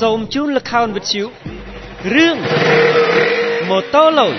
សូមជូនល្ខោនវិទ្យុរឿងម៉ូតូលុយ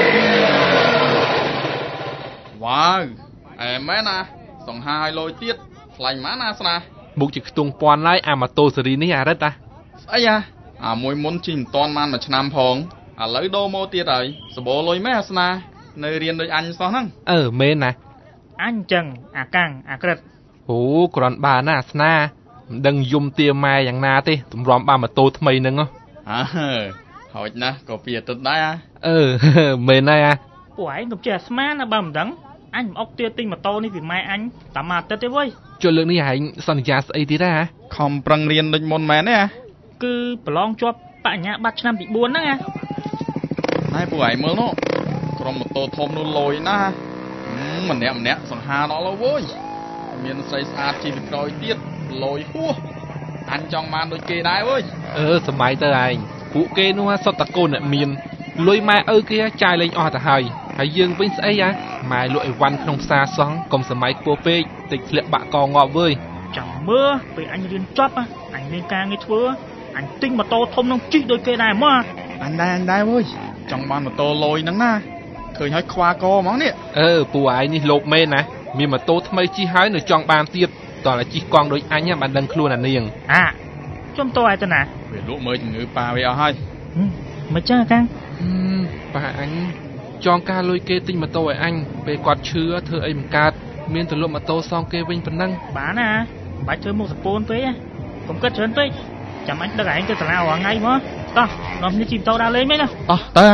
វ៉ាវអែមែនណាសង្ហាឲ្យលុយទៀតថ្លៃម៉ាណាស្នាមុខជាខ្ទង់ពាន់ហើយអាម៉ូតូស៊េរីនេះអារិតស្អីអាមួយមុនជិះមិនតាន់បានមួយឆ្នាំផងឥឡូវដូរម៉ូទៀតហើយសបោលុយមែនអាស្នានៅរៀនដូចអញសោះហ្នឹងមែនណាអញចឹងអាកាំងអាក្រិតអូគ្រាន់បានណាអាស្នាមិនដឹងយំទាម៉ែយ៉ាងណាទេទម្រាំបានម៉ូតូថ្មីហ្នឹងហោចណាស់ក៏ពីអាទិត្យដែរមែនហើយពួកឯងកុំចេះអាស្មានណាបើមិនដឹងអញមិនអុកទៀតទិញម៉ូតូនេះពីម៉ែអញតាមមួយអាទិត្យទេវើយចុះលើកនេះឯងសន្យាស្អីទៀតខំប្រឹងរៀនដូចមុនមែនទេគឺប្រឡងជាប់បញ្ញាបត្រឆ្នាំទី4ហ្នឹងណែពួកឯងមើលនោះក្រុមម៉ូតូធំនោះលយណាស់ម្នាក់សង្ហាដល់ហើយវើយមានស្រីស្អាតជីពីក្រោយទៀតលយហួសអញចង់បានដូចគេដែរវើយសម័យទៅឯងពួកគេនោះសុទ្ធតែកូនអ្នកមានលុយម៉ែឪគេចាយលេងអស់ទៅហើយយើងវិញស្អីម៉ែលក់អីវ៉ាន់ក្នុងផ្សារសោះកុំសម័យខ្ពស់ពេកតិចធ្លាក់បាក់កងាប់វើយចាំមើលពេលអញរៀនចប់អញមានការងារធ្វើអញទិញម៉ូតូធំនឹងជិះដូចគេដែរមកអញដែរវើយចង់បានម៉ូតូលុយហ្នឹងណាឃើញហើយខ្វាកហ្មងនេះពួកឯងនេះលោកមែនណាមានម៉ូតូថ្មីជិះហើយនៅចង់បានទៀតតោះតែជិះកង់ដូចអញបានដឹងខ្លួនអានាងចំតើឯទៅណាវាលក់មើលជំងឺប៉ាវាអស់ហើយមិនចឹងអាកាំងប៉ាអញចង់ការលុយគេទិញម៉ូតូឲ្យអញពេលគាត់ឈឺធ្វើអីមិនកើតមានទៅលក់ម៉ូតូសងគេវិញប៉ុណ្ណឹងបានណាបាច់ធ្វើមុខសពូនពេកកុំគិតច្រើនពេកចាំអញដឹកឯងទៅសាលារាល់ថ្ងៃមកតោះនាំគ្នាជិះម៉ូតូដើរលេងមែនណាតោះនៅ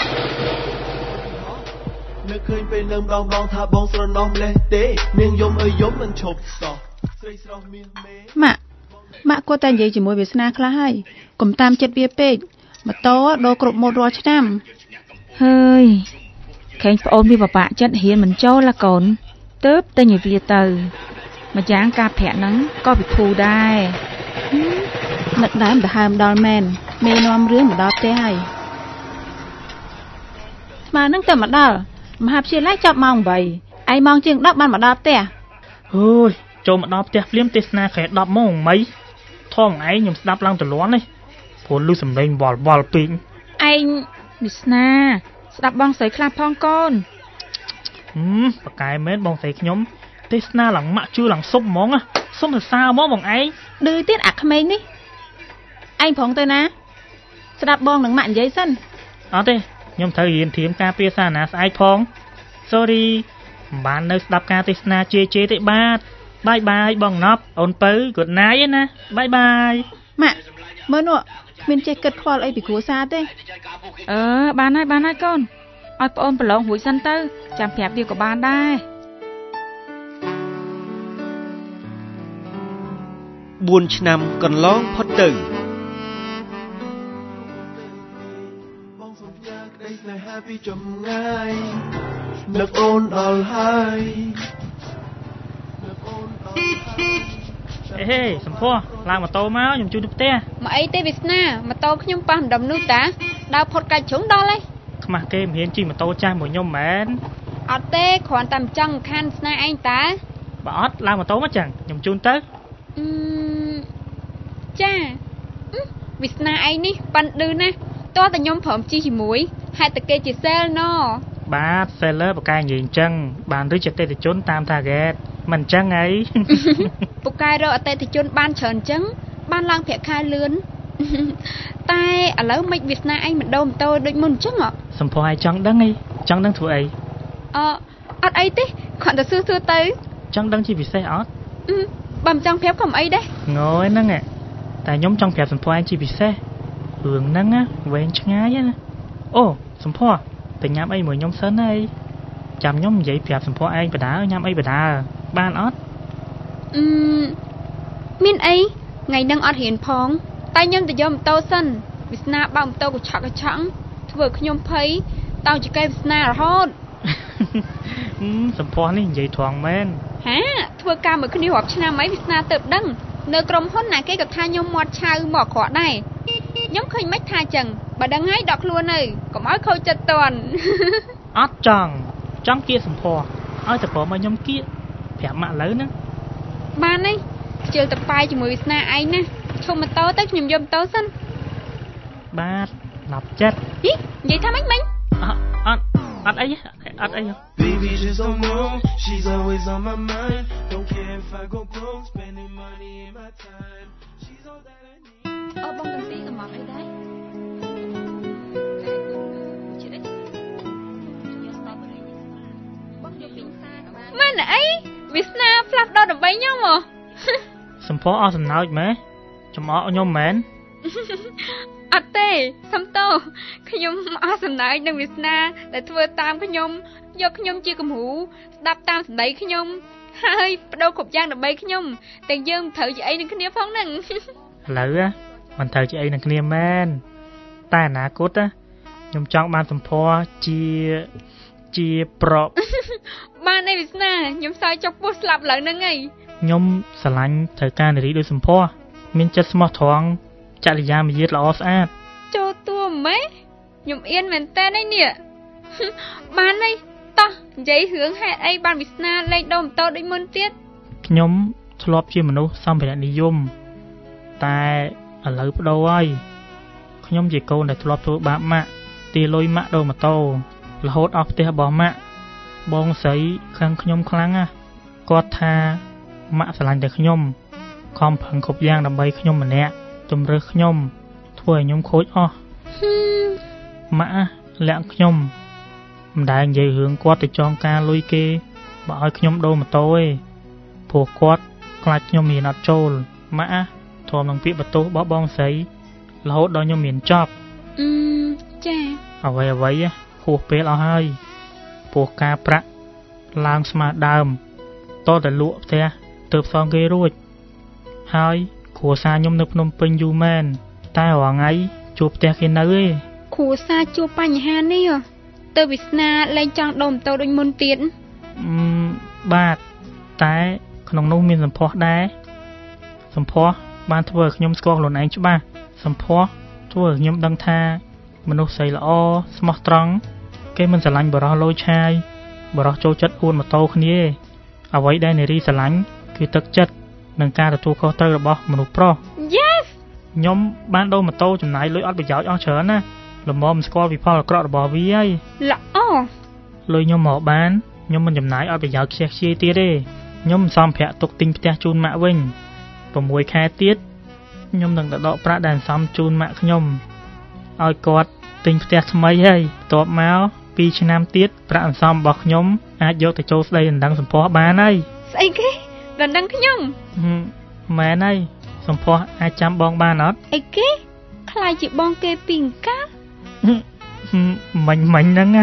ឃើញពេលនៅម្ដងថាបងស្រណោះម្លេះទេនាងយំអើយយំមិនឈប់សោះស្រីស្រស់មានមេម៉ាក់គាត់តែនិយាយជាមួយវាសនាខ្លះហើយកុំតាមចិត្តវាពេកម៉ូតូដូរគ្រប់ម៉ូតរាល់ឆ្នាំហើយខេងប្អូនវាបបាក់ចិត្តហ៊ានមិនចូលឡាកូនទៅតែញវាទៅម្យ៉ាងការប្រាក់ហ្នឹងក៏ពិធូរដែរនឹកដើមទៅហើមដល់មែនមេនាំរឿងមកដល់ផ្ទះហើយស្មានហ្នឹងទៅមកដល់មហាវិទ្យាល័យចាប់ម៉ោង8ឯងម៉ោងជាង10បានមកដល់ផ្ទះអូយចូលមកដល់ផ្ទះភ្លាមទេសនាខែ10ម៉ោងមីធំឯងខ្ញុំស្ដាប់ឡើងទលាន់នេះព្រោះឮសំឡេងវល់ពេកឯងនេះស្នាស្ដាប់បងស្រីខ្លះផងកូនប៉ាកែមែនបងស្រីខ្ញុំទេសនាឡើងម៉ាក់ជឿឡើងសុំហ្មងសុំសរសើរហ្មងបងឯងឌឺទៀតអាក្មេងនេះឯងប្រងទៅណាស្ដាប់បងនឹងម៉ាក់និយាយសិនអត់ទេខ្ញុំត្រូវរៀនធៀមការពារសាសនាស្អែកផង Sorry មិនបាននៅស្ដាប់ការទេសនាជេរទេបាទបាយបងណប់អូនពៅ Good night ណាបាយម៉ាក់មើលនោះមានចេះគិតខ្វល់អីពីគ្រួសារទេបានហើយកូនឲ្យប្អូនប្រឡងរួចសិនទៅចាំប្រាប់វាក៏បានដែរ 4ឆ្នាំកន្លងផុតទៅបងសុំផ្ញើក្តីស្នេហាពីចម្ងាយនឹកអូនដល់ហើយហេសំភ័រឡើងម៉ូតូមកខ្ញុំជួយទៅផ្ទះមកអីទេវាសនាម៉ូតូខ្ញុំប៉ះម្ដុំនោះតាដើរផុតកាច់ជ្រុងដល់ហើយខ្មាស់គេមិនហ៊ានជិះម៉ូតូចាស់មួយខ្ញុំមែនអត់ទេគ្រាន់តែមិនចង់ខានស្នាឯងតាបើអត់ឡើងម៉ូតូមកចឹងខ្ញុំជូនទៅចាវាសនាឯងនេះប៉ិនឌឺណាស់តោះតែខ្ញុំព្រមជិះជាមួយហេតុតែគេជាសេលណបាទ seller បកែនិយាយអញ្ចឹងបានឬអតិថិជនតាម target មិនអញ្ចឹងអីពូកែរកអតិថិជនបានច្រើនអញ្ចឹងបានឡើងប្រាក់ខែលឿនតែឥឡូវមិនវាសនាឯងមិនដូរម៉ូតូដូចមុនអញ្ចឹងសំភ័រឯងចង់ដឹងអីចង់ដឹងធ្វើអីអត់អីទេគ្រាន់តែសួរទៅចង់ដឹងជាពិសេសអត់បើមិនចង់ប្រាប់ក៏មិនអីដែរងើហ្នឹងតែខ្ញុំចង់ប្រាប់សំភ័រឯងជាពិសេសរឿងហ្នឹងវែងឆ្ងាយណាអូសំភ័រទៅញ៉ាំអីមួយខ្ញុំសិនអីចាំខ្ញុំនិយាយប្រាប់សំភ័រឯងបដាញ៉ាំអីបដាបានអត់មានអីថ្ងៃហ្នឹងអត់រៀនផងតែខ្ញុំទៅយកម៉ូតូសិនវាសនាបើម៉ូតូកឆក់ធ្វើខ្ញុំភ័យតោងចកេវាសនារហូតសំភ័រនេះនិយាយត្រង់មែនធ្វើការមួយគ្នារាប់ឆ្នាំអីវាសនាទៅដឹងនៅក្រុមហ៊ុនណាគេក៏ថាខ្ញុំមាត់ឆៅមកអក្រក់ដែរខ្ញុំឃើញមិនថាចឹងបើដឹងហើយដកខ្លួននៅកុំឲ្យខូចចិត្តតន់អត់ចង់គៀសំភ័រឲ្យតែព្រមឲ្យខ្ញុំគៀប្រាប់ម៉ាក់ឥឡូវហ្នឹងបានទេខ្ជិលតប៉ាយជាមួយវាសនាឯងណាឈុំម៉ូតូទៅខ្ញុំយកម៉ូតូសិនបាទឡប់ចិត្តហីនិយាយថាម៉េចអត់អី Baby just don't know she's always on my mind don't care if I go broke spending money in my time she's all that I need អូបងកំពីកំមកអីដែរមិនអីវាស្នាផ្លាស់ដោដើម្បីខ្ញុំហ៎សំផអស់សំណើចម៉ែចំអកខ្ញុំមែនអត់ទេសំតោខ្ញុំអស់សំណើចនឹងវាសនាដែលធ្វើតាមខ្ញុំយកខ្ញុំជាគំរូស្ដាប់តាមសម្ដីខ្ញុំហើយបដូរគ្រប់យ៉ាងដើម្បីខ្ញុំទាំងយើងមិនត្រូវជាអីនឹងគ្នាផងហ្នឹងឥឡូវមិនត្រូវជាអីនឹងគ្នាមែនតែអនាគតខ្ញុំចង់បានសំផជាប្រកបានឯវាសនាខ្ញុំសើចចុកពោះស្លាប់ឡើងហ្នឹងឯងខ្ញុំស្រឡាញ់ត្រូវការនារីដូចសំផមានចិត្តស្មោះត្រង់ចរិយាមារយាទល្អស្អាតចូលតួម៉េចខ្ញុំអៀនមែនតើនេះបានហើយតោះនិយាយរឿងហេតុអីបានវាសនាលេងដូរម៉ូតូដូចមុនទៀតខ្ញុំធ្លាប់ជាមនុស្សសម្ភារៈនិយមតែឥឡូវប្ដូរហើយខ្ញុំជាកូនដែលធ្លាប់ធ្វើបាបម៉ាក់ទាលុយម៉ាក់ដូរម៉ូតូរហូតអស់ផ្ទះរបស់ម៉ាក់បងស្រីខាងខ្ញុំខ្លាំងណាស់គាត់ថាម៉ាក់ស្រឡាញ់តែខ្ញុំខំប្រឹងគ្រប់យ៉ាងដើម្បីខ្ញុំម្នាក់ជំរើសខ្ញុំធ្វើឲ្យខ្ញុំខូចអស់ម៉ាក់លាក់ខ្ញុំមិនដែលនិយាយរឿងគាត់ទៅចងការលុយគេបើឲ្យខ្ញុំដូរម៉ូតូទេព្រោះគាត់ខ្លាចខ្ញុំមានអត់ចូលម៉ាក់ធំនឹងពាក្យបន្ទោសរបស់បងស្រីរហូតដល់ខ្ញុំមានចប់ចាអ្វីហួសពេលអស់ហើយព្រោះការប្រាក់ឡើងស្មើដើមតតែលក់ផ្ទះទើបសងគេរួចហើយគ្រួសារខ្ញុំនៅភ្នំពេញយូរមែនតែរាល់ថ្ងៃជួបផ្ទះគេនៅឯគ្រួសារជួបបញ្ហានេះទៅវាសនាលែងចង់ដូរម៉ូតូដូចមុនទៀតបាទតែក្នុងនោះមានសម្ផស្សដែរសម្ផស្សបានធ្វើឲ្យខ្ញុំស្គាល់ខ្លួនឯងច្បាស់សម្ផស្សធ្វើឲ្យខ្ញុំដឹងថាមនុស្សស្រីល្អស្មោះត្រង់គេមិនស្រឡាញ់បរោះលយឆាយបរោះចូលចិត្តអួនម៉ូតូគ្នាអ្វីដែលនារីស្រឡាញ់គឺទឹកចិត្តនិងការទទួលខុសត្រូវរបស់មនុស្សប្រុស Yes ខ្ញុំបានដូរម៉ូតូចំណាយលុយអត់ប្រយោជន៍អស់ច្រើនណាល្មមស្គាល់វិផលអាក្រក់របស់វាហើយល្អលុយខ្ញុំមកបានខ្ញុំមិនចំណាយអត់ប្រយោជន៍ខ្ជះខ្ជាយទៀតទេខ្ញុំសំប្រាក់ទុកទិញផ្ទះជូនម៉ាក់វិញ6ខែទៀតខ្ញុំនឹងទៅដកប្រាក់ដែលសំជូនម៉ាក់ខ្ញុំឲ្យគាត់ទិញផ្ទះថ្មីហើយបន្ទាប់មក2ឆ្នាំទៀតប្រាក់អន្សំរបស់ខ្ញុំអាចយកទៅចូលស្ដីដណ្ដឹងសម្ផស្សបានហើយស្អីគេដណ្ដឹងខ្ញុំមែនហើយសម្ផស្សអាចចាំបងបានអត់អីគេខ្លាចជាបងគេពីអង្កាមិញហ្នឹងណា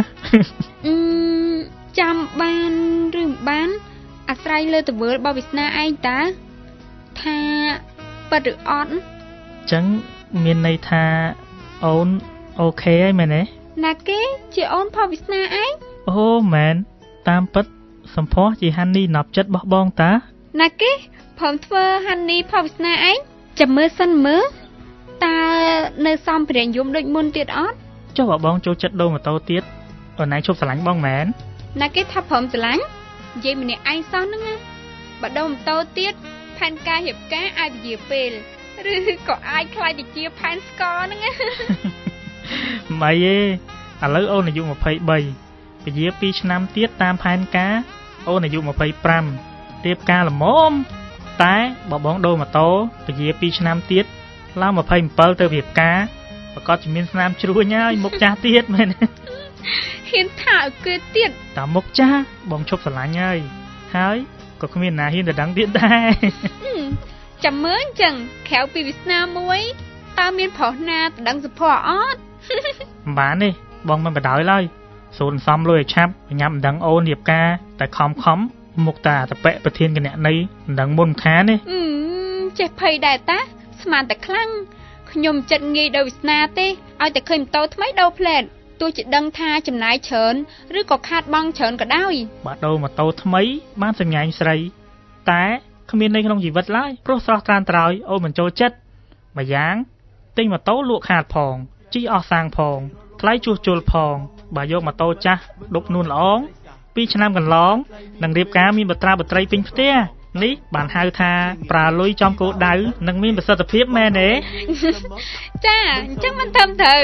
ចាំបានឬមិនបានអាស្រ័យលើទង្វើរបស់វាសនាឯងតើថាពិតឬអត់ចឹងមានន័យថាអូនអូខេហើយមែនទេណាគេជាអូនផលវាសនាឯងអូមែនតាមពិតសម្ផស្សជាហានីណប់ចិត្តរបស់បងតាណាគេព្រមធ្វើហានីផលវាសនាឯងចាំមើលសិនមើលតើនៅសំភារៈយមដូចមុនទៀតអត់ចុះបើបងចូលចិត្តដូរម៉ូតូទៀតអូនឯងឈប់ស្រឡាញ់បងមែនណាគេថាព្រមស្រឡាញ់និយាយម្នាក់ឯងសោះហ្នឹងណាបើដូរម៉ូតូទៀតផែនការរៀបការអាចពជាពេលឬក៏អាចខ្លាចទៅជាផែនស្ករហ្នឹងណាម៉ៃឯឥឡូវអូនអាយុ23ពជា2ឆ្នាំទៀតតាមផែនការអូនអាយុ25រៀបការល្មមតែបើបងដូរម៉ូតូពជា2ឆ្នាំទៀតឡើង27ទៅរៀបការប្រកាសជាមានស្នាមជ្រួញហើយមុខចាស់ទៀតមែនហ៊ានថាឲ្យគេទៀតតាមុខចាស់បងឈប់ស្រឡាញ់ហើយក៏គ្មានណាហ៊ានទៅដឹងទៀតដែរចាំមើលអញ្ចឹងក្រៅពីវាសនាមួយតើមានប្រុសណាទៅដឹងសុភ័ក្រអត់មិនបានទេបងមិនបដ ாய் ឡើយសូនសំលុយឲ្យឆាប់ញ៉ាំមិនដឹងអូនរៀបការតែខំមុខតាតពៈប្រធានគណៈនៃមិនដឹងមុនខានទេចេះភ័យដែរតាស្មានតែខ្លាំងខ្ញុំចិត្តងាយដោយវាសនាទេឲ្យតែឃើញម៉ូតូថ្មីដូរផ្លែតទោះជាដឹងថាចំណាយច្រើនឬក៏ខាតបង់ច្រើនក៏ដោយបើដូរម៉ូតូថ្មីបានសម្ញែងស្រីតែគ្មានន័យក្នុងជីវិតឡើយព្រោះស្រស់ត្រានត្រោយអូនមិនចូលចិត្តម្យ៉ាងទិញម៉ូតូលក់ខាតផងជីអស់សាំងផងថ្លៃជួសជុលផងបើយកម៉ូតូចាស់ដប់នួនល្អង2ឆ្នាំកន្លងនឹងរៀបការមានបត្រាបត្រីពេញផ្ទះនេះបានហៅថាប្រើលុយចំគោលដៅនិងមានប្រសិទ្ធភាពមែនទេចាអញ្ចឹងមិនត្រឹមត្រូវ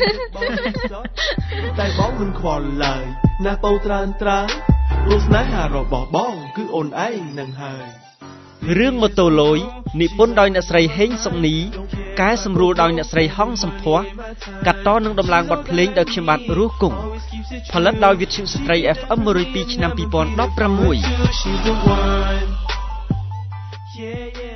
តែបងមិនខ្វល់ឡើយណាបោត្រានត្រាព្រោះស្នេហារបស់បងគឺអូនឯងនឹងហើយរឿងម៉ូតូលយនិពន្ធដោយអ្នកស្រីហេងសុកនីកែសម្រួលដោយអ្នកស្រីហងសំភ័សកាត់តនឹងដំឡើងបទភ្លេងដោយខ្ញុំបាទរស់គង់ផលិតដោយវិទ្យុស្ត្រី FM 102 ឆ្នាំ 2016